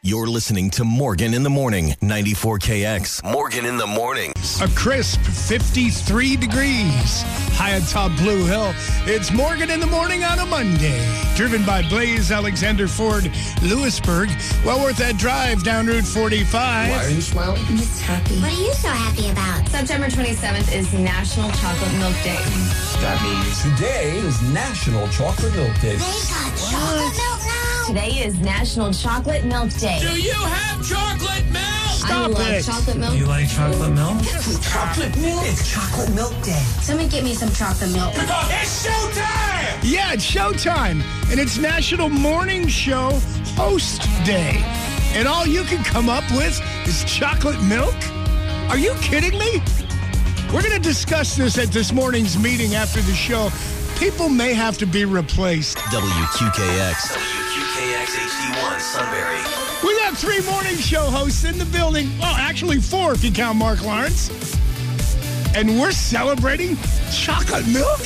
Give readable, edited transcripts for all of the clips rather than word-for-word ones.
You're listening to Morgan in the Morning, 94KX. Morgan in the Morning. A crisp 53 degrees high atop Blue Hill. It's Morgan in the Morning on a Monday. Driven by Blaze Alexander Ford, Lewisburg. Well worth that drive down Route 45. Why are you smiling? I'm just happy. What are you so happy about? September 27th is National Chocolate Milk Day. That means today is National Chocolate Milk Day. They got chocolate milk now? Today is National Chocolate Milk Day. Do you have chocolate milk? I love chocolate milk. You like chocolate milk? Chocolate milk? It's Chocolate Milk Day. Somebody get me some chocolate milk. It's showtime! Yeah, it's showtime. And it's National Morning Show Host Day. And all you can come up with is chocolate milk? Are you kidding me? We're going to discuss this at this morning's meeting after the show. People may have to be replaced. WQKX. WQKX HD1 Sunbury. We got 3 morning show hosts in the building. Well, actually 4 if you count Mark Lawrence. And we're celebrating chocolate milk?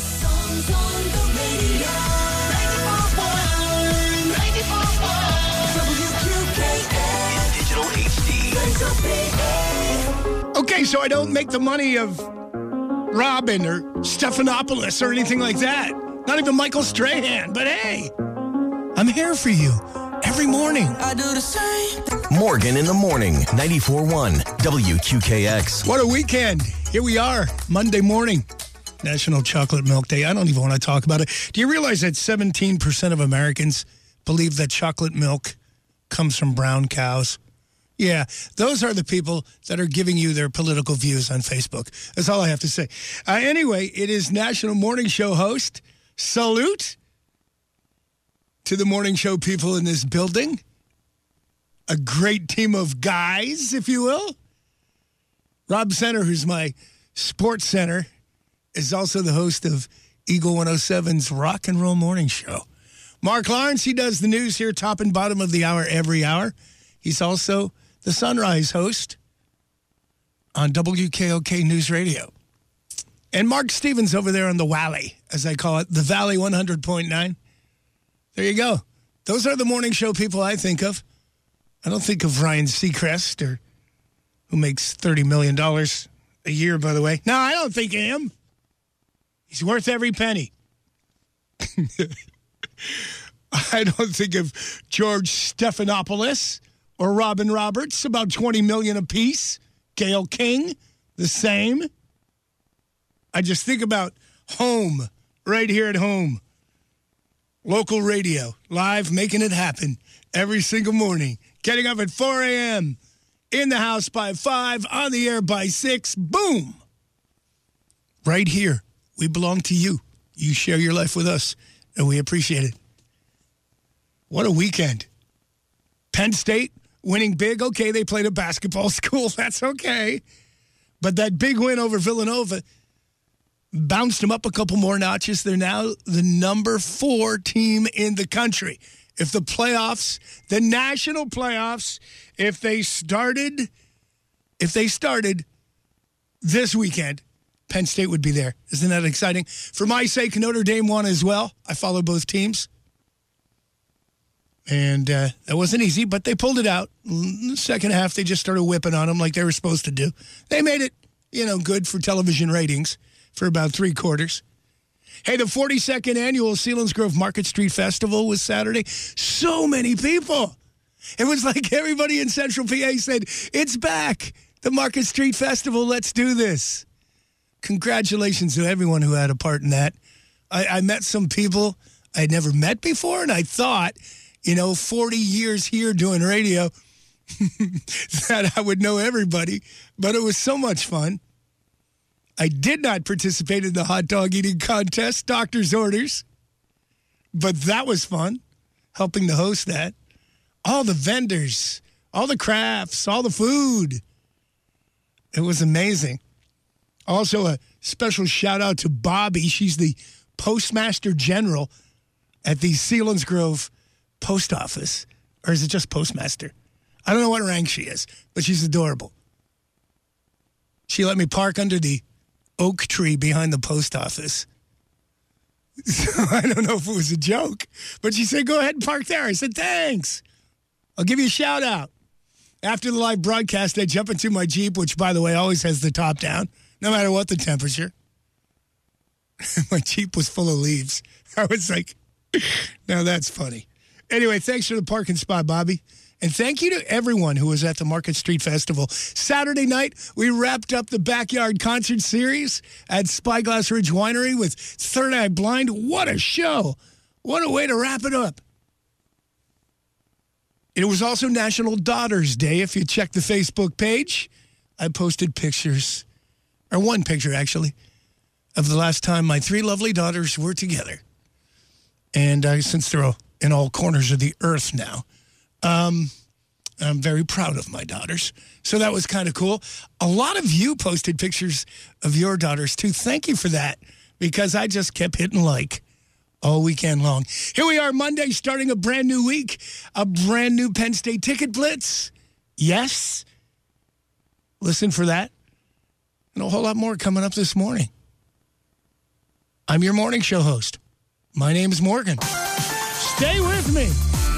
In digital HD. Okay, so I don't make the money of Robin or Stephanopoulos or anything like that. Not even Michael Strahan. But hey, I'm here for you every morning. I do the same. Morgan in the Morning, 94.1 WQKX. What a weekend. Here we are, Monday morning. National Chocolate Milk Day. I don't even want to talk about it. Do you realize that 17% of Americans believe that chocolate milk comes from brown cows? Yeah, those are the people that are giving you their political views on Facebook. That's all I have to say. Anyway, it is National Morning Show host. Salute to the morning show people in this building. A great team of guys, if you will. Rob Center, who's my sports center, is also the host of Eagle 107's Rock and Roll Morning Show. Mark Lawrence, he does the news here, top and bottom of the hour, every hour. He's also the Sunrise host on WKOK News Radio. And Mark Stevens over there on the Valley, as I call it, the Valley 100.9. There you go. Those are the morning show people I think of. I don't think of Ryan Seacrest, or who makes $30 million a year, by the way. No, I don't think of him. He's worth every penny. I don't think of George Stephanopoulos or Robin Roberts, about $20 million apiece. Gayle King, the same. I just think about home, right here at home. Local radio, live, making it happen every single morning. Getting up at 4 a.m., in the house by 5, on the air by 6. Boom! Right here. We belong to you. You share your life with us, and we appreciate it. What a weekend. Penn State winning big. Okay, they played a basketball school. That's okay. But that big win over Villanova bounced them up a couple more notches. They're now the number 4 team in the country. If the playoffs, the national playoffs, if they started this weekend, Penn State would be there. Isn't that exciting? For my sake, Notre Dame won as well. I follow both teams. And that wasn't easy, but they pulled it out. In the second half, they just started whipping on them like they were supposed to do. They made it, good for television ratings for about 3 quarters. Hey, the 42nd annual Selinsgrove Market Street Festival was Saturday. So many people. It was like everybody in Central PA said, it's back. The Market Street Festival, let's do this. Congratulations to everyone who had a part in that. I met some people I had never met before, and I thought, 40 years here doing radio, that I would know everybody. But it was so much fun. I did not participate in the hot dog eating contest, doctor's orders. But that was fun, helping to host that. All the vendors, all the crafts, all the food. It was amazing. Also, a special shout out to Bobby. She's the Postmaster General at the Selinsgrove Post Office. Or is it just Postmaster? I don't know what rank she is, but she's adorable. She let me park under the oak tree behind the post office. So I don't know if it was a joke, but she said, go ahead and park there. I said, thanks. I'll give you a shout out. After the live broadcast, I jump into my Jeep, which, by the way, always has the top down, no matter what the temperature. My Jeep was full of leaves. I was like, now that's funny. Anyway, thanks for the parking spot, Bobby. And thank you to everyone who was at the Market Street Festival. Saturday night, we wrapped up the Backyard Concert Series at Spyglass Ridge Winery with Third Eye Blind. What a show. What a way to wrap it up. It was also National Daughters Day. If you check the Facebook page, I posted pictures, or one picture actually, of the last time my three lovely daughters were together. And since they're in all corners of the earth now, I'm very proud of my daughters. So that was kind of cool. A lot of you posted pictures of your daughters too. Thank you for that, because I just kept hitting like all weekend long. Here we are Monday, starting a brand new week, a brand new Penn State Ticket Blitz. Yes. Listen for that. And a whole lot more coming up this morning. I'm your morning show host. My name is Morgan. Stay with me.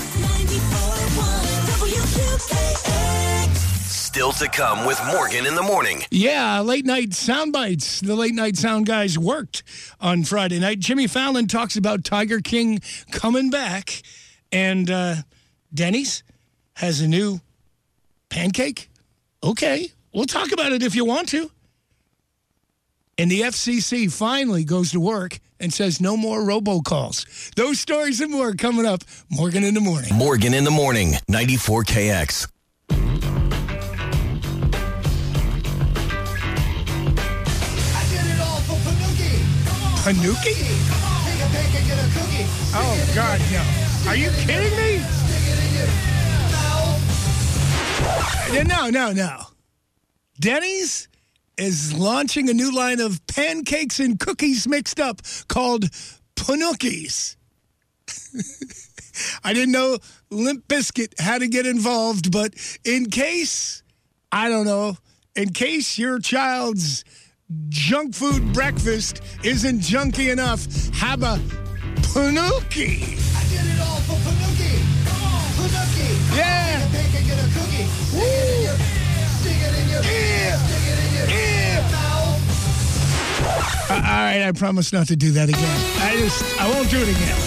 Still to come with Morgan in the morning. Yeah, late night sound bites. The late night sound guys worked on Friday night. Jimmy Fallon talks about Tiger King coming back. And Denny's has a new pancake. Okay, we'll talk about it if you want to. And the FCC finally goes to work and says no more robocalls. Those stories and more coming up. Morgan in the morning. Morgan in the morning, 94KX. Panuki? Oh, God, no. Are you kidding me? No. Denny's is launching a new line of pancakes and cookies mixed up called Panukis. I didn't know Limp Bizkit had to get involved, but in case your child's junk food breakfast isn't junky enough, have a Panuki. I did it all for Panuki. Come on, Panuki. Yeah. Get a pancake, get a cookie. Stick it in your mouth. All right, I promise not to do that again. I won't do it again.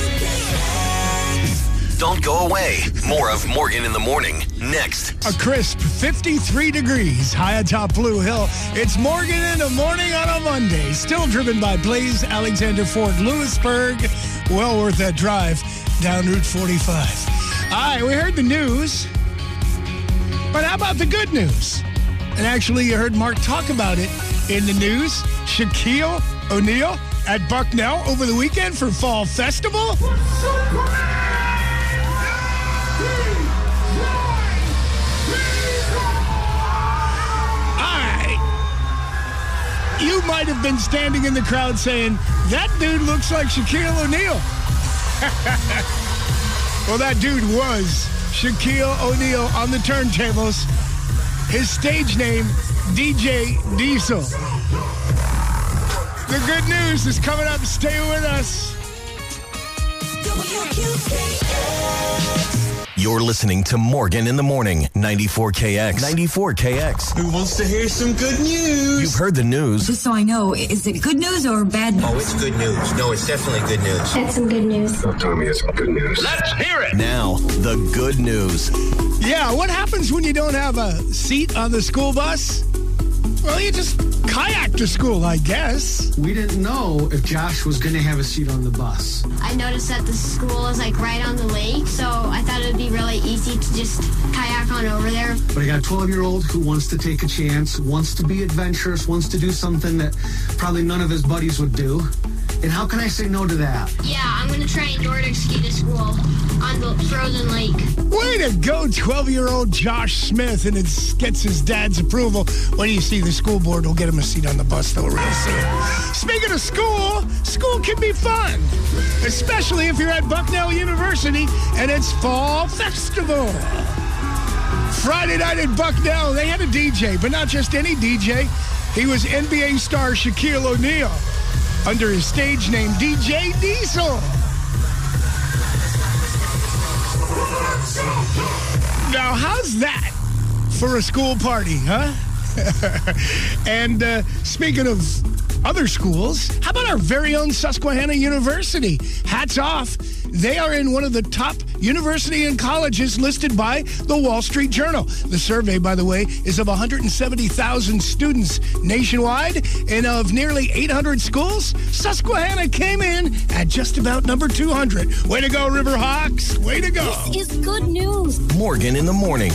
Don't go away. More of Morgan in the morning next. A crisp 53 degrees high atop Blue Hill. It's Morgan in the morning on a Monday. Still driven by Blaze Alexander Ford Lewisburg. Well worth that drive down Route 45. All right, we heard the news. But how about the good news? And actually, you heard Mark talk about it in the news. Shaquille O'Neal at Bucknell over the weekend for Fall Festival. You might have been standing in the crowd saying, that dude looks like Shaquille O'Neal. Well, that dude was Shaquille O'Neal on the turntables. His stage name, DJ Diesel. The good news is coming up. Stay with us. You're listening to Morgan in the morning, 94KX. 94KX. Who wants to hear some good news? You've heard the news. Just so I know, is it good news or bad news? Oh, it's good news. No, it's definitely good news. That's some good news. Don't tell me it's some good news. Let's hear it. Now, the good news. Yeah, what happens when you don't have a seat on the school bus? Well, you just kayak to school, I guess. We didn't know if Josh was going to have a seat on the bus. I noticed that the school is like right on the lake, so I thought it would be really easy to just kayak on over there. But I got a 12-year-old who wants to take a chance, wants to be adventurous, wants to do something that probably none of his buddies would do. And how can I say no to that? Yeah, I'm going to try and Nordic ski to school on the frozen lake. Way to go, 12-year-old Josh Smith, and it gets his dad's approval. When you see the school board, will get him a seat on the bus, though, real soon. Speaking of school can be fun, especially if you're at Bucknell University and it's Fall Festival. Friday night at Bucknell, they had a DJ, but not just any DJ. He was NBA star Shaquille O'Neal under his stage name DJ Diesel. Now, how's that for a school party, huh? And speaking of other schools, how about our very own Susquehanna University? Hats off. They are in one of the top university and colleges listed by the Wall Street Journal. The survey, by the way, is of 170,000 students nationwide, and of nearly 800 schools, Susquehanna came in at just about number 200. Way to go, Riverhawks. Way to go. This is good news. Morgan in the morning.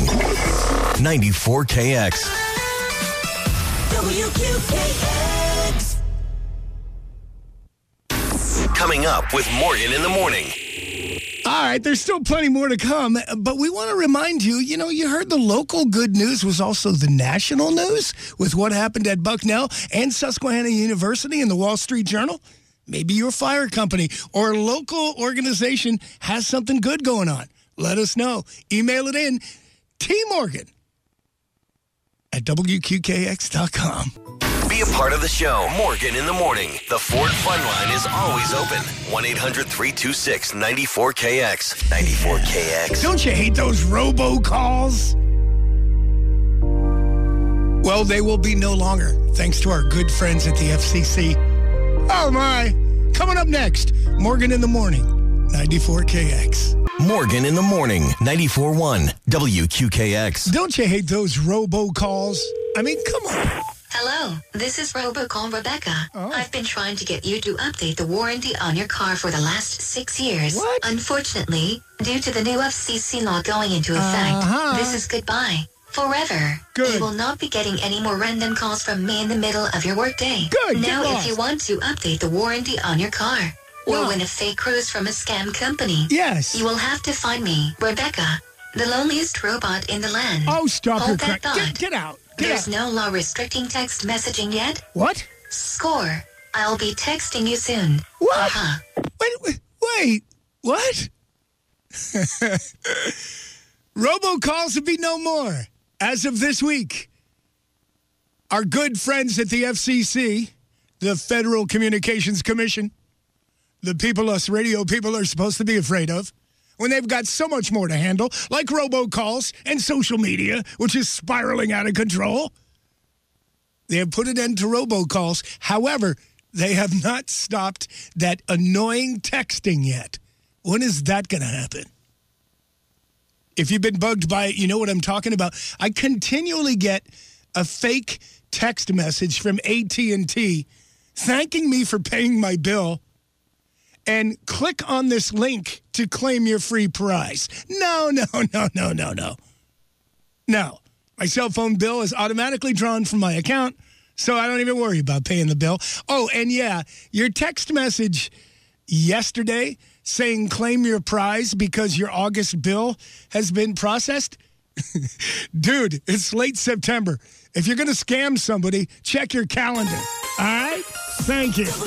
94KX. WQKX. Coming up with Morgan in the morning. All right, there's still plenty more to come, but we want to remind you, you heard the local good news was also the national news with what happened at Bucknell and Susquehanna University and the Wall Street Journal. Maybe your fire company or local organization has something good going on. Let us know. Email it in, tmorgan@wqkx.com. Be a part of the show. Morgan in the morning. The Ford Fun Line is always open. 1-800-326-94KX. 94KX. Don't you hate those robocalls? Well, they will be no longer, thanks to our good friends at the FCC. Oh, my. Coming up next, Morgan in the morning, 94KX. Morgan in the morning, 94.1 WQKX. Don't you hate those robocalls? I mean, come on. Hello, this is Robocall Rebecca. I've been trying to get you to update the warranty on your car for the last 6 years. What? Unfortunately, due to the new FCC law going into effect, this is goodbye. Forever. Good. You will not be getting any more random calls from me in the middle of your workday. Good. Now, Get if you want to update the warranty on your car or win a fake cruise from a scam company, Yes. you will have to find me, Rebecca, the loneliest robot in the land. Oh, stop your Hold that crap. thought. Get out. There's no law restricting text messaging yet. What? Score. I'll be texting you soon. What? Uh-huh. Wait. What? Robocalls will be no more. As of this week, our good friends at the FCC, the Federal Communications Commission, the people us radio people are supposed to be afraid of, when they've got so much more to handle, like robocalls and social media, which is spiraling out of control. They have put an end to robocalls. However, they have not stopped that annoying texting yet. When is that going to happen? If you've been bugged by it, you know what I'm talking about. I continually get a fake text message from AT&T thanking me for paying my bill, and click on this link to claim your free prize. No. No. My cell phone bill is automatically drawn from my account, so I don't even worry about paying the bill. Oh, and yeah, your text message yesterday saying claim your prize because your August bill has been processed? Dude, it's late September. If you're going to scam somebody, check your calendar. All right? Thank you.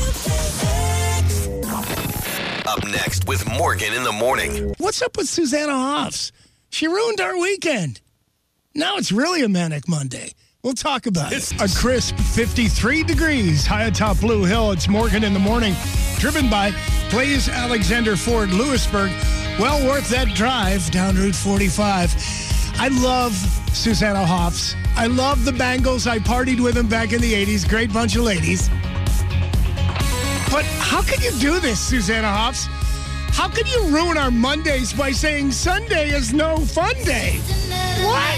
Up next with Morgan in the morning. What's up with Susanna Hoffs? She ruined our weekend. Now it's really a manic Monday. We'll talk about it. A crisp 53 degrees high atop Blue Hill. It's Morgan in the morning. Driven by Blaze Alexander Ford Lewisburg. Well worth that drive down Route 45. I love Susanna Hoffs. I love the Bangles. I partied with them back in the 80s. Great bunch of ladies. But how can you do this, Susanna Hoffs? How can you ruin our Mondays by saying Sunday is no fun day? What?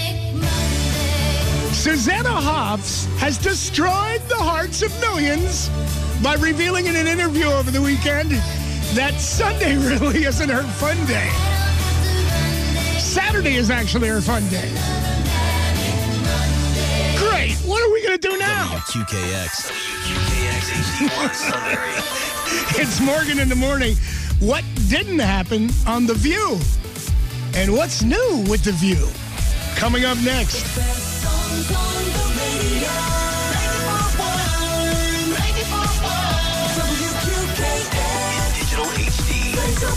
Susanna Hoffs has destroyed the hearts of millions by revealing in an interview over the weekend that Sunday really isn't her fun day. Saturday is actually her fun day. Great. What are we going to do now? WQKX HD1 Sunbury. It's Morgan in the morning. What didn't happen on The View? And what's new with The View? Coming up next. Digital HD.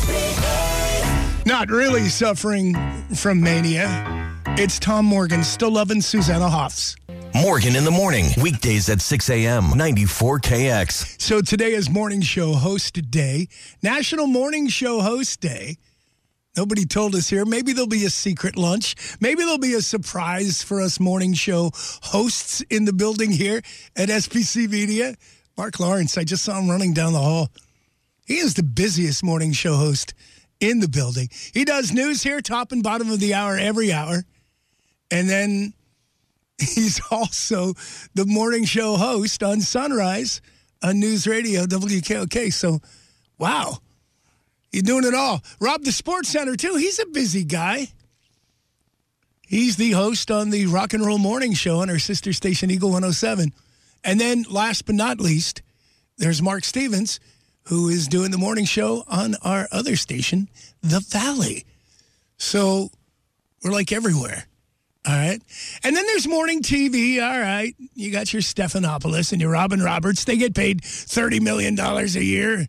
Not really suffering from mania. It's Tom Morgan, still loving Susanna Hoffs. Morgan in the morning. Weekdays at 6 a.m. 94KX. So today is Morning Show Host Day. National Morning Show Host Day. Nobody told us here. Maybe there'll be a secret lunch. Maybe there'll be a surprise for us morning show hosts in the building here at SPC Media. Mark Lawrence, I just saw him running down the hall. He is the busiest morning show host in the building. He does news here, top and bottom of the hour, every hour. And then he's also the morning show host on Sunrise on News Radio, WKOK. So, wow. You're doing it all. Rob, the Sports Center, too. He's a busy guy. He's the host on the Rock and Roll Morning Show on our sister station, Eagle 107. And then, last but not least, there's Mark Stevens, who is doing the morning show on our other station, The Valley. So, we're like everywhere. All right. And then there's morning TV. All right. You got your Stephanopoulos and your Robin Roberts. They get paid $30 million a year.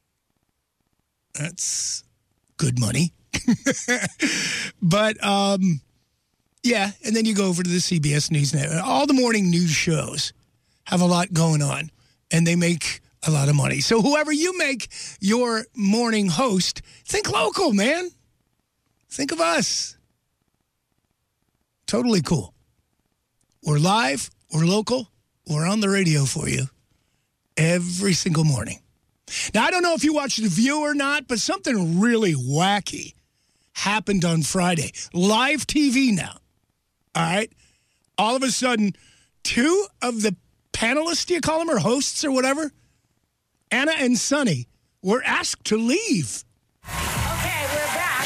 That's good money. But, yeah, and then you go over to the CBS News Network. All the morning news shows have a lot going on, and they make a lot of money. So whoever you make your morning host, think local, man. Think of us. Totally cool. We're live, we're local, we're on the radio for you every single morning. Now, I don't know if you watched The View or not, but something really wacky happened on Friday. Live TV now. All right? All of a sudden, two of the panelists, do you call them, or hosts or whatever, Anna and Sonny, were asked to leave. Okay, we're back.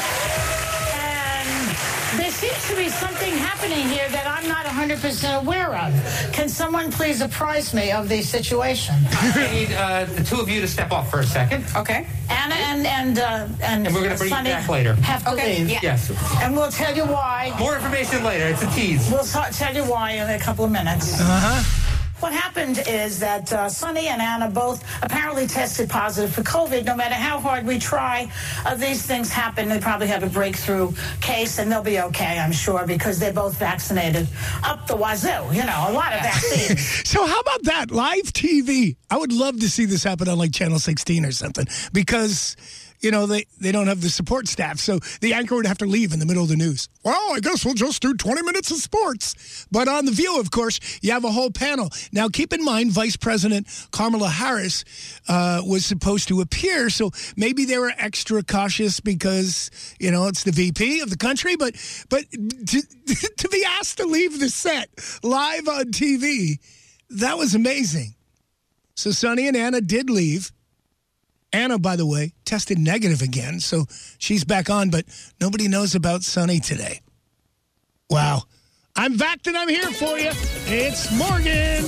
And there seems to be something happening here that I'm not 100% aware of. Can someone please apprise me of the situation? I need the two of you to step off for a second. Okay. Anna and we're going to bring Sonny you back later. have to leave. Yeah. Yes. And we'll tell you why. More information later. It's a tease. We'll tell you why in a couple of minutes. Uh-huh. What happened is that Sonny and Anna both apparently tested positive for COVID. No matter how hard we try, these things happen. They probably have a breakthrough case, and they'll be okay, I'm sure, because they're both vaccinated up the wazoo. You know, a lot of vaccines. So how about that? Live TV. I would love to see this happen on like Channel 16 or something, because, you know, they don't have the support staff. So the anchor would have to leave in the middle of the news. Well, I guess we'll just do 20 minutes of sports. But on The View, of course, you have a whole panel. Now, keep in mind, Vice President Kamala Harris was supposed to appear. So maybe they were extra cautious because, you know, it's the VP of the country. But to be asked to leave the set live on TV, that was amazing. So Sonny and Anna did leave. Anna, by the way, tested negative again, so she's back on, but nobody knows about Sonny today. Wow. I'm vaxxed and I'm here for you. It's Morgan.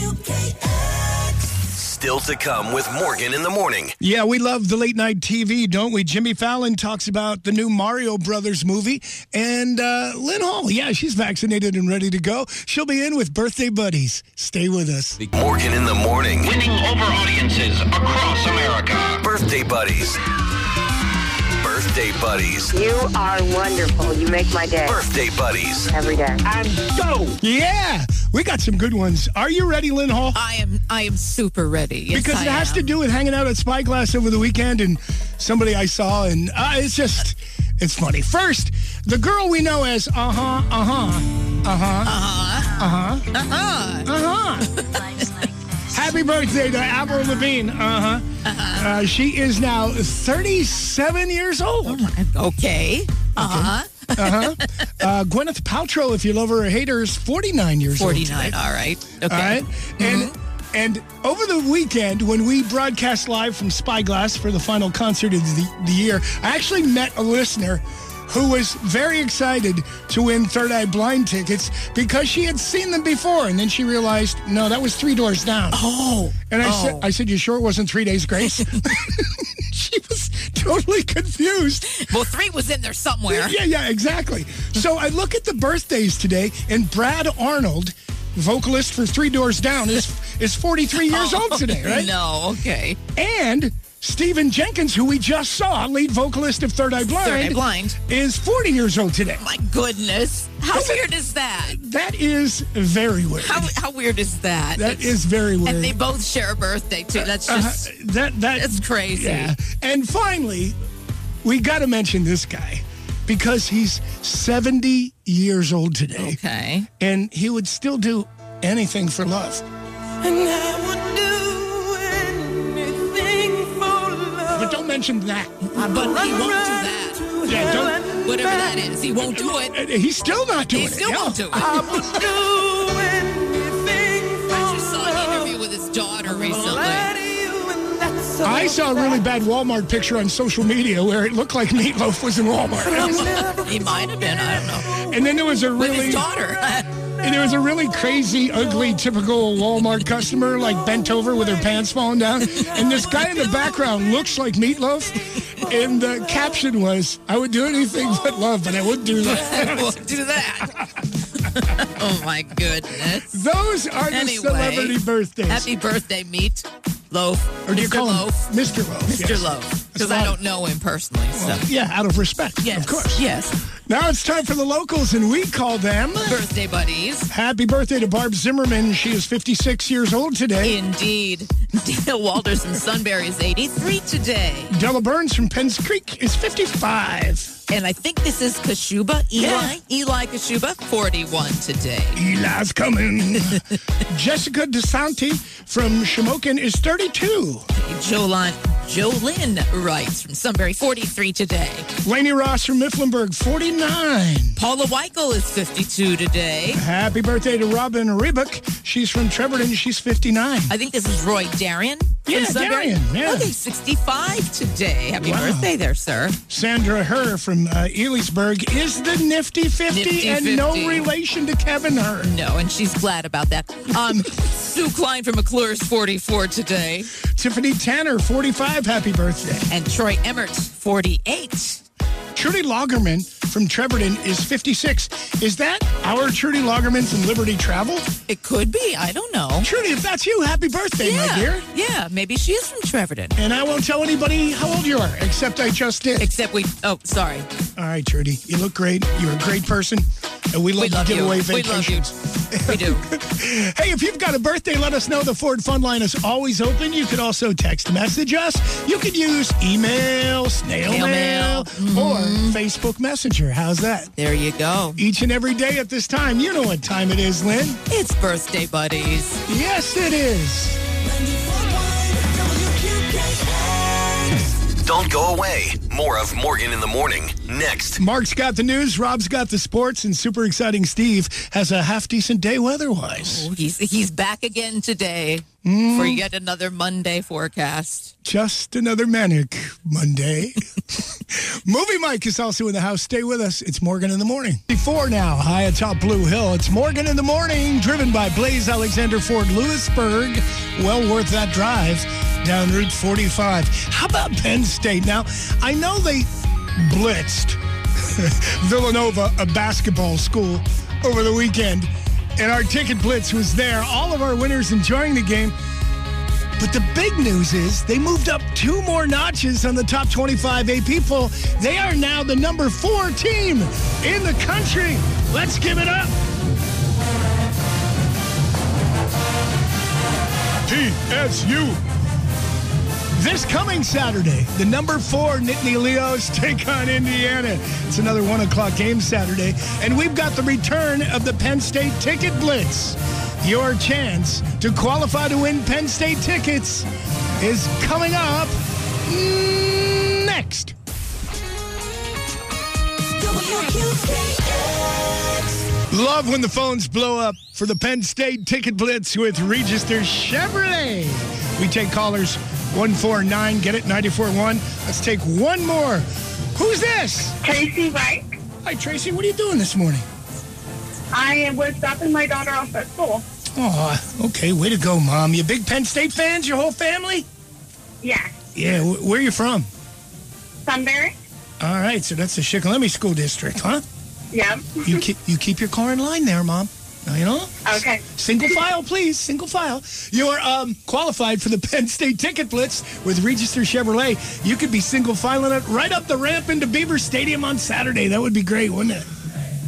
Still to come with Morgan in the morning. Yeah, we love the late night TV, don't we? Jimmy Fallon talks about the new Mario Brothers movie. And Lynn Hall, yeah, she's vaccinated and ready to go. She'll be in with Birthday Buddies. Stay with us. Morgan in the morning. Winning over audiences across America. Birthday Buddies. Birthday Buddies. You are wonderful. You make my day. Birthday Buddies. Every day. And go! Yeah! We got some good ones. Are you ready, Lynn Hall? I am super ready. Yes, because it has to do with hanging out at Spyglass over the weekend and somebody I saw, and it's funny. First, the girl we know as Happy birthday to Avril Lavigne. She is now 37 years old. Okay. Gwyneth Paltrow, if you love her or hate her, is 49 years old. 49, all right. Okay. All right. And over the weekend, when we broadcast live from Spyglass for the final concert of the year, I actually met a listener who was very excited to win Third Eye Blind tickets because she had seen them before, and then she realized, no, that was Three Doors Down. Oh. And I said, you sure it wasn't 3 Days Grace? She was totally confused. Well, 3 was in there somewhere. Yeah, exactly. So I look at the birthdays today, and Brad Arnold, vocalist for Three Doors Down, is 43 years old today, right? No, okay. And Stephen Jenkins, who we just saw, lead vocalist of Third Eye Blind, is 40 years old today. My goodness. How weird is that? That is very weird. How weird is that? That is very weird. And they both share a birthday, too. That's just... that's crazy. Yeah. And finally, we got to mention this guy because he's 70 years old today. Okay. And he would still do anything for love. And I would do anything for love. But don't mention that. But he won't do that. Yeah, don't. Whatever that is, he won't do it. He's still not doing it. He still won't do it. I would do anything for I just saw an interview with his daughter recently. I saw a really bad Walmart picture on social media where it looked like Meatloaf was in Walmart. He might have been, I don't know. And then there was a With really his daughter. and there was a really crazy, ugly, typical Walmart customer, like bent over with her pants falling down. And this guy in the background looks like Meatloaf. And the caption was, "I would do anything but love, but I wouldn't do that." I won't do that. Oh, my goodness. Those are the celebrity birthdays. Happy birthday, Meat Loaf. Or do you Mr. call Loaf? him Mr. Loaf? Mr. Yes. Loaf. Because I don't know him personally. So. Yeah, out of respect, Yes, of course. yes. Now it's time for the locals, and we call them Birthday buddies. Happy birthday to Barb Zimmerman. She is 56 years old today. Indeed. Dale Walters from Sunbury is 83 today. Della Burns from Penns Creek is 55. And I think this is Kashuba, Eli. Eli Kashuba, 41 today. Eli's coming. Jessica DeSanti from Shamokin is 32. Jolyn writes from Sunbury, 43 today. Lainey Ross from Mifflinburg, 49. Paula Weichel is 52 today. Happy birthday to Robin Reebok. She's from Trevorton. She's 59. I think this is Roy Darian. Yeah, Darian. Yeah. Okay, 65 today. Happy Wow. birthday there, sir. Sandra Herr from Elysburg is the Nifty 50 Nifty and 50. no relation to Kevin Herr. No, and she's glad about that. Sue Klein from McClure is 44 today. Tiffany Tanner, 45. Happy birthday. And Troy Emmert, 48. Trudy Lagerman from Trevorton is 56. Is that our Trudy Lagerman from Liberty Travel? It could be. I don't know. Trudy, if that's you, happy birthday, my dear. Yeah, maybe she is from Trevorton. And I won't tell anybody how old you are, except I just did. Oh, sorry. All right, Trudy. You look great. You're a great person. And we love to give away vacations. We do. Hey, if you've got a birthday, let us know. The Ford Fun Line is always open. You could also text message us. You could use email, snail mail, or Facebook Messenger. How's that? There you go. Each and every day at this time. You know what time it is, Lynn. It's birthday buddies. Yes, it is. Don't go away. More of Morgan in the Morning next. Mark's got the news, Rob's got the sports, and super exciting Steve has a half-decent day weather-wise. Oh, he's back again today for yet another Monday forecast. Just another manic Monday. Movie Mike is also in the house. Stay with us. It's Morgan in the Morning. Before now, high atop Blue Hill, it's Morgan in the Morning, driven by Blaze Alexander Ford Lewisburg. Well worth that drive down Route 45. How about Penn State? Now, I know they blitzed Villanova, a basketball school, over the weekend, and our ticket blitz was there. All of our winners enjoying the game. But the big news is they moved up 2 more notches on the top 25 AP poll. They are now the number 4 team in the country. Let's give it up. TSU. This coming Saturday, the number 4 Nittany Lions take on Indiana. It's another 1 o'clock game Saturday. And we've got the return of the Penn State Ticket Blitz. Your chance to qualify to win Penn State tickets is coming up next. Love when the phones blow up for the Penn State Ticket Blitz with Register Chevrolet. We take callers 149, get it, 94.1. Let's take one more. Who's this? Tracy Wright. Hi, Tracy. What are you doing this morning? I was dropping my daughter off at school. Oh, okay. Way to go, Mom. You big Penn State fans, your whole family? Yeah. Yeah. Where are you from? Sunbury. All right. So that's the Shikellamy School District, huh? Yep. You keep your car in line there, Mom. You know? Okay. Single file, please. Single file. You're qualified for the Penn State Ticket Blitz with Register Chevrolet. You could be single filing it right up the ramp into Beaver Stadium on Saturday. That would be great, wouldn't it?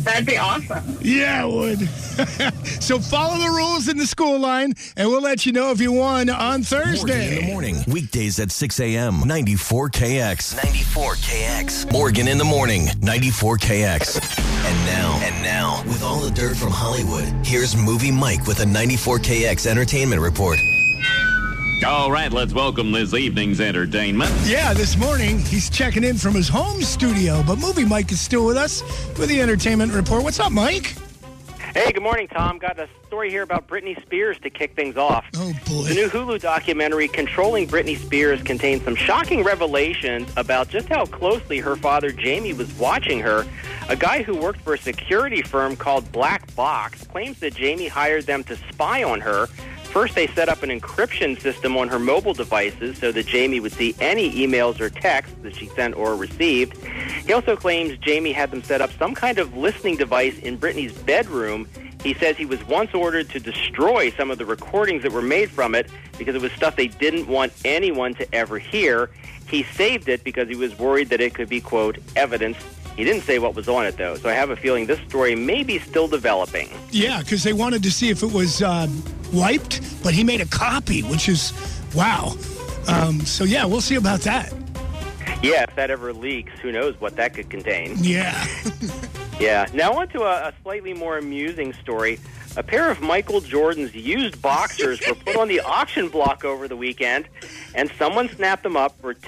That'd be awesome. Yeah, it would. So follow the rules in the school line, and we'll let you know if you won on Thursday. Morgan in the morning, weekdays at 6 a.m. 94KX. 94KX. Morgan in the morning, 94KX. And now, with all the dirt from Hollywood, here's Movie Mike with a 94KX entertainment report. All right, let's welcome this evening's entertainment. Yeah, this morning, he's checking in from his home studio, but Movie Mike is still with us with the entertainment report. What's up, Mike? Hey, good morning, Tom. Got a story here about Britney Spears to kick things off. Oh, boy. The new Hulu documentary, Controlling Britney Spears, contains some shocking revelations about just how closely her father, Jamie, was watching her. A guy who worked for a security firm called Black Box claims that Jamie hired them to spy on her. First, they set up an encryption system on her mobile devices so that Jamie would see any emails or texts that she sent or received. He also claims Jamie had them set up some kind of listening device in Britney's bedroom. He says he was once ordered to destroy some of the recordings that were made from it because it was stuff they didn't want anyone to ever hear. He saved it because he was worried that it could be, quote, evidence. He didn't say what was on it, though, so I have a feeling this story may be still developing. Yeah, because they wanted to see if it was wiped, but he made a copy, which is, wow. So, yeah, we'll see about that. Yeah, if that ever leaks, who knows what that could contain. Yeah. Yeah. Now on to a slightly more amusing story. A pair of Michael Jordan's used boxers were put on the auction block over the weekend, and someone snapped them up for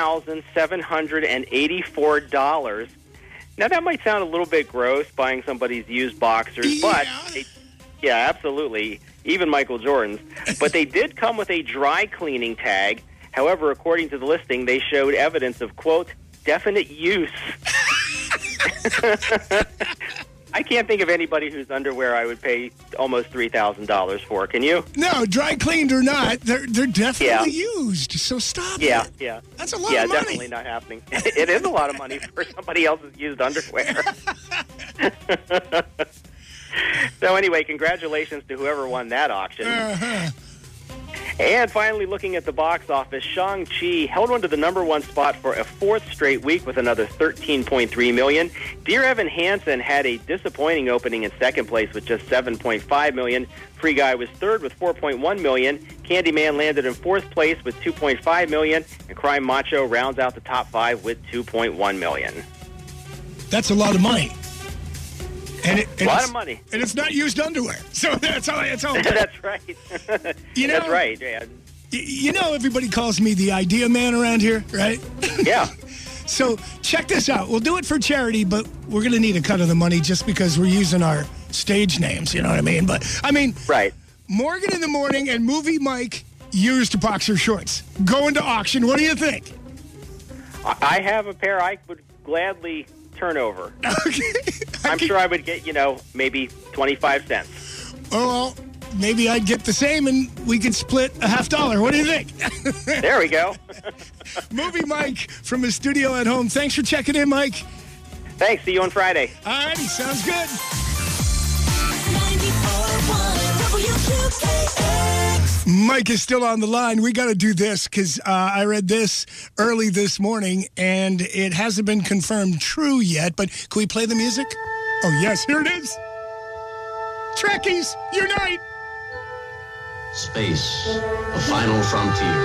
$2,784. Now, that might sound a little bit gross, buying somebody's used boxers, but, yeah, absolutely, even Michael Jordan's. But they did come with a dry cleaning tag. However, according to the listing, they showed evidence of, quote, definite use. I can't think of anybody whose underwear I would pay almost $3,000 for. Can you? No, dry cleaned or not, they're definitely used. So stop it. Yeah. That's a lot of money. Yeah, definitely not happening. It is a lot of money for somebody else's used underwear. So anyway, congratulations to whoever won that auction. And finally, looking at the box office, Shang-Chi held on to the number one spot for a fourth straight week with another $13.3 million. Dear Evan Hansen had a disappointing opening in second place with just $7.5 million. Free Guy was third with $4.1 million. Candyman landed in fourth place with $2.5 million. And Crime Macho rounds out the top five with $2.1 million. That's a lot of money. And a lot of money. And it's not used underwear. So that's all. That's right. You know, that's right, yeah. You know, everybody calls me the idea man around here, right? Yeah. So check this out. We'll do it for charity, but we're going to need a cut of the money just because we're using our stage names. You know what I mean? But, I mean, right. Morgan in the Morning and Movie Mike used boxer shorts. Going to auction. What do you think? I have a pair I would gladly turn over. Okay. I'm sure I would get, maybe 25 cents. Well, maybe I'd get the same and we could split $50. What do you think? There we go. Movie Mike from his studio at home. Thanks for checking in, Mike. Thanks. See you on Friday. All righty. Sounds good. Mike is still on the line. We got to do this because I read this early this morning, and it hasn't been confirmed true yet, but can we play the music? Oh, yes, here it is. Trekkies, unite! Space, the final frontier.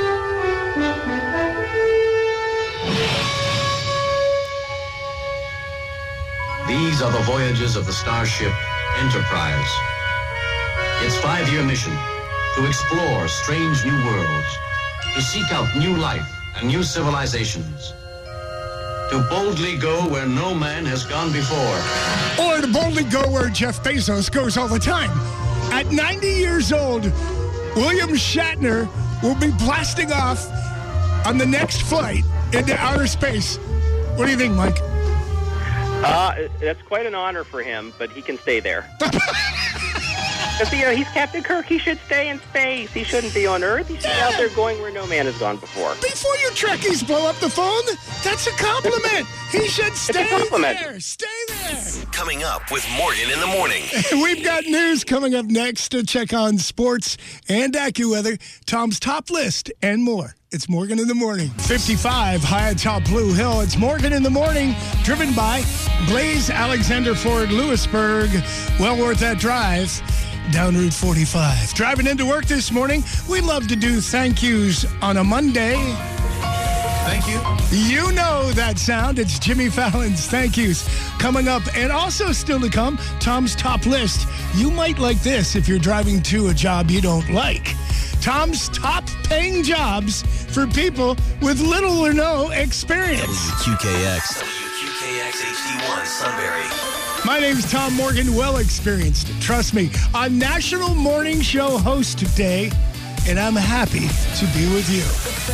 These are the voyages of the starship Enterprise. Its 5-year mission: to explore strange new worlds, to seek out new life and new civilizations, to boldly go where no man has gone before. Or to boldly go where Jeff Bezos goes all the time. At 90 years old, William Shatner will be blasting off on the next flight into outer space. What do you think, Mike? That's quite an honor for him, but he can stay there. Because, he's Captain Kirk. He should stay in space. He shouldn't be on Earth. He should be out there going where no man has gone before. Before you Trekkies blow up the phone, that's a compliment. He should stay there. Stay there. Coming up with Morgan in the morning. We've got news coming up next to check on sports and AccuWeather, Tom's top list, and more. It's Morgan in the Morning. 55 high atop Blue Hill. It's Morgan in the Morning, driven by Blaze Alexander Ford Lewisburg. Well worth that drive down Route 45. Driving into work this morning, we love to do thank yous on a Monday. Thank you. You know that sound. It's Jimmy Fallon's thank yous coming up. And also still to come, Tom's top list. You might like this if you're driving to a job you don't like. Tom's top paying jobs for people with little or no experience. WQKX HD1 Sunbury. My name's Tom Morgan, well experienced. Trust me, on National Morning Show Host Day, and I'm happy to be with you.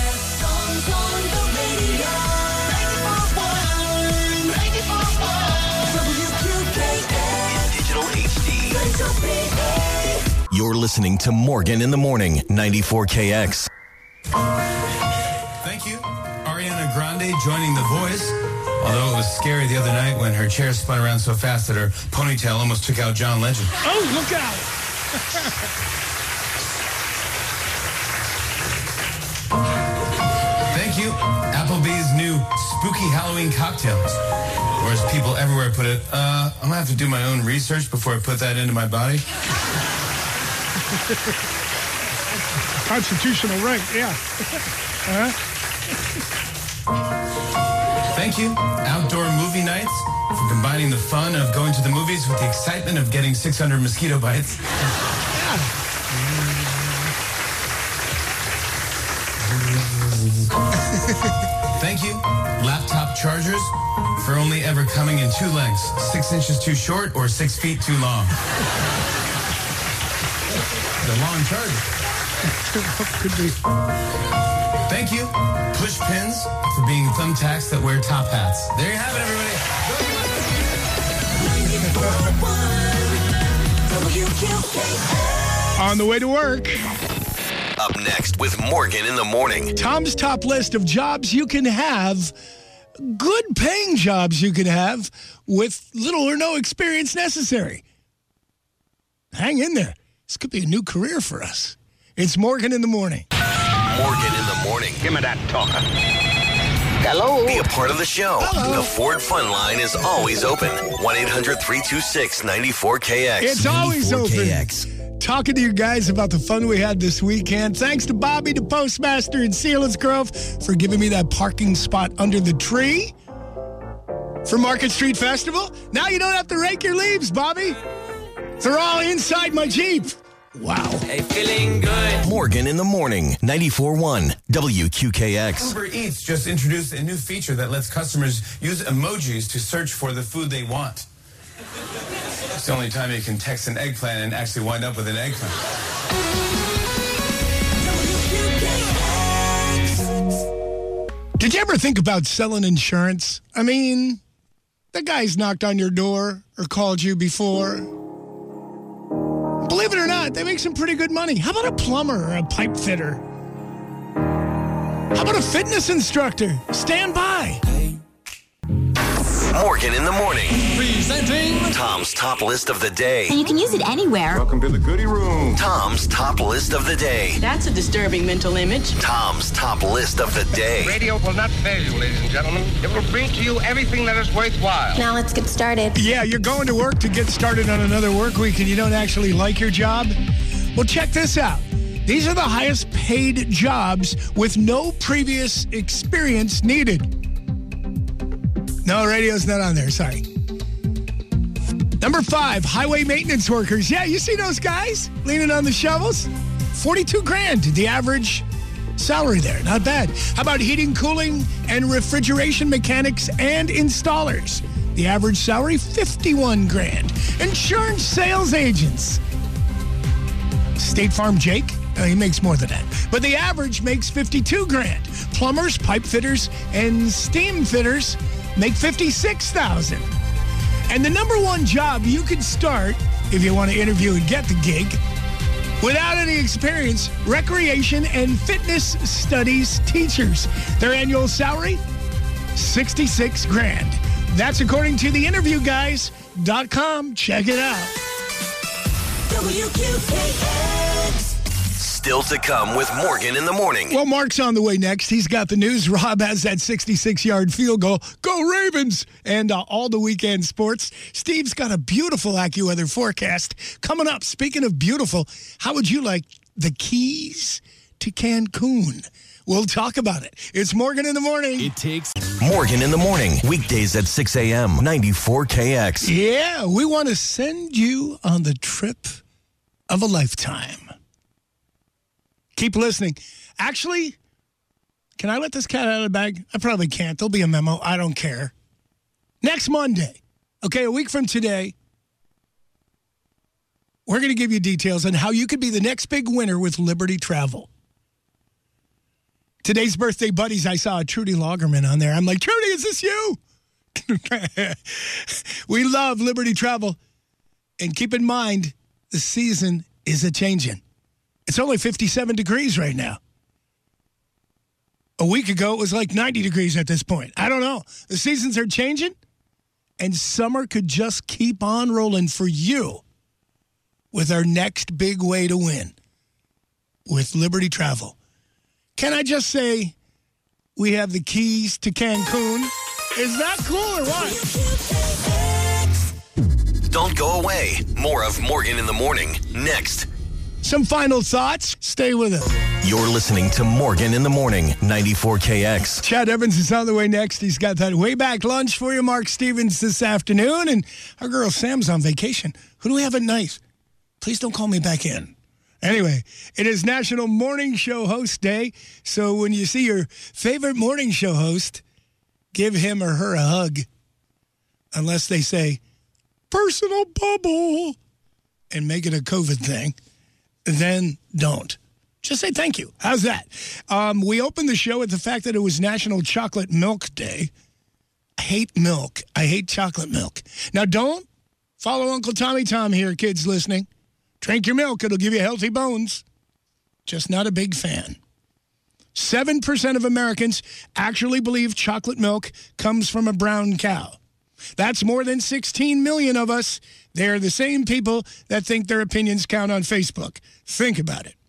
In digital HD. You're listening to Morgan in the Morning, 94KX. Thank you. Ariana Grande joining The Voice. Although it was scary the other night when her chair spun around so fast that her ponytail almost took out John Legend. Oh, look out. Thank you. Applebee's new spooky Halloween cocktails. Or as people everywhere put it, I'm going to have to do my own research before I put that into my body. Constitutional right, yeah. Thank you. Outdoor movie nights for combining the fun of going to the movies with the excitement of getting 600 mosquito bites. Thank you. Laptop chargers for only ever coming in two lengths, 6 inches too short or 6 feet too long. The long charger. Could be. Thank you. Push pins for being thumbtacks that wear top hats. There you have it, everybody. On the way to work. Up next with Morgan in the Morning. Tom's top list of jobs you can have, good paying jobs you can have with little or no experience necessary. Hang in there. This could be a new career for us. It's Morgan in the Morning. Morgan in the Morning. Give me that talker. Hello. Be a part of the show. Hello. The Ford Fun Line is always open. 1-800-326-94KX. It's always 94KX. open. Talking to you guys about the fun we had this weekend. Thanks to Bobby, the postmaster in Selinsgrove, for giving me that parking spot under the tree for Market Street Festival. Now you don't have to rake your leaves, Bobby. They're all inside my Jeep. Wow. Hey, feeling good. Morgan in the Morning, 94.1 WQKX. Uber Eats just introduced a new feature that lets customers use emojis to search for the food they want. It's the only time you can text an eggplant and actually wind up with an eggplant. Did you ever think about selling insurance? I mean, the guy's knocked on your door or called you before. Believe it or not, they make some pretty good money. How about a plumber or a pipe fitter? How about a fitness instructor? Stand by. Morgan in the Morning. Presenting Tom's top list of the day. And you can use it anywhere. Welcome to the goodie room. Tom's top list of the day. That's a disturbing mental image. Tom's top list of the day. Radio will not fail you, ladies and gentlemen. It will bring to you everything that is worthwhile. Now let's get started. Yeah, you're going to work to get started on another work week and you don't actually like your job? Well, check this out. These are the highest paid jobs with no previous experience needed. No, radio's not on there. Sorry. Number 5, highway maintenance workers. Yeah, you see those guys leaning on the shovels? $42,000, the average salary there. Not bad. How about heating, cooling, and refrigeration mechanics and installers? The average salary, $51,000. Insurance sales agents. State Farm Jake, he makes more than that. But the average makes $52,000. Plumbers, pipe fitters, and steam fitters make $56,000. And the number one job you could start if you want to interview and get the gig without any experience, recreation and fitness studies teachers. Their annual salary, $66,000. That's according to theinterviewguys.com. Check it out. WQKX. Still to come with Morgan in the morning. Well, Mark's on the way next. He's got the news. Rob has that 66-yard field goal. Go Ravens! And all the weekend sports. Steve's got a beautiful AccuWeather forecast coming up. Speaking of beautiful, how would you like the keys to Cancun? We'll talk about it. It's Morgan in the morning. It takes Morgan in the morning. Weekdays at 6 a.m. 94KX. Yeah, we want to send you on the trip of a lifetime. Keep listening. Actually, can I let this cat out of the bag? I probably can't. There'll be a memo. I don't care. Next Monday, okay, a week from today, we're going to give you details on how you could be the next big winner with Liberty Travel. Today's birthday buddies, I saw a Trudy Lagerman on there. I'm like, Trudy, is this you? We love Liberty Travel. And keep in mind, the season is a-changing. It's only 57 degrees right now. A week ago, it was like 90 degrees at this point. I don't know. The seasons are changing, and summer could just keep on rolling for you with our next big way to win with Liberty Travel. Can I just say we have the keys to Cancun? Is that cool or what? Don't go away. More of Morgan in the morning next. Some final thoughts? Stay with us. You're listening to Morgan in the morning, 94KX. Chad Evans is on the way next. He's got that way back lunch for you, Mark Stevens, this afternoon. And our girl Sam's on vacation. Who do we have at night? Please don't call me back in. Anyway, it is National Morning Show Host Day. So when you see your favorite morning show host, give him or her a hug. Unless they say, personal bubble, and make it a COVID thing. Then don't. Just say thank you. How's that? We opened the show with the fact that it was National Chocolate Milk Day. I hate milk. I hate chocolate milk. Now, don't follow Uncle Tommy Tom here, kids listening. Drink your milk. It'll give you healthy bones. Just not a big fan. 7% of Americans actually believe chocolate milk comes from a brown cow. That's more than 16 million of us. They're the same people that think their opinions count on Facebook. Think about it.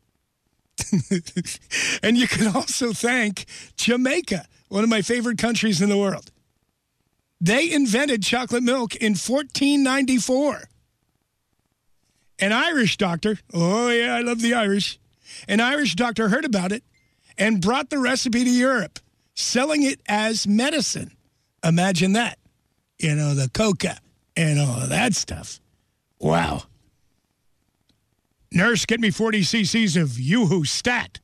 And you can also thank Jamaica, one of my favorite countries in the world. They invented chocolate milk in 1494. An Irish doctor, oh yeah, I love the Irish. An Irish doctor heard about it and brought the recipe to Europe, selling it as medicine. Imagine that. You know, the coca and all of that stuff. Wow. Nurse, get me 40 cc's of Yoo-Hoo Stat.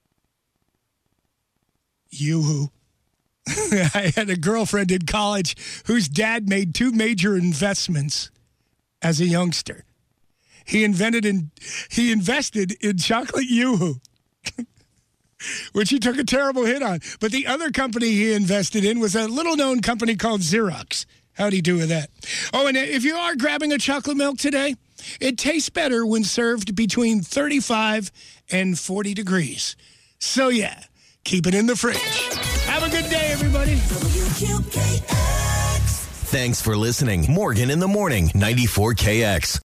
Yoo-Hoo. I had a girlfriend in college whose dad made two major investments as a youngster. He invested in chocolate Yoo-Hoo, which he took a terrible hit on. But the other company he invested in was a little-known company called Xerox. How'd he do with that? Oh, and if you are grabbing a chocolate milk today, it tastes better when served between 35 and 40 degrees. So, yeah, keep it in the fridge. Have a good day, everybody. Thanks for listening. Morgan in the morning, 94KX.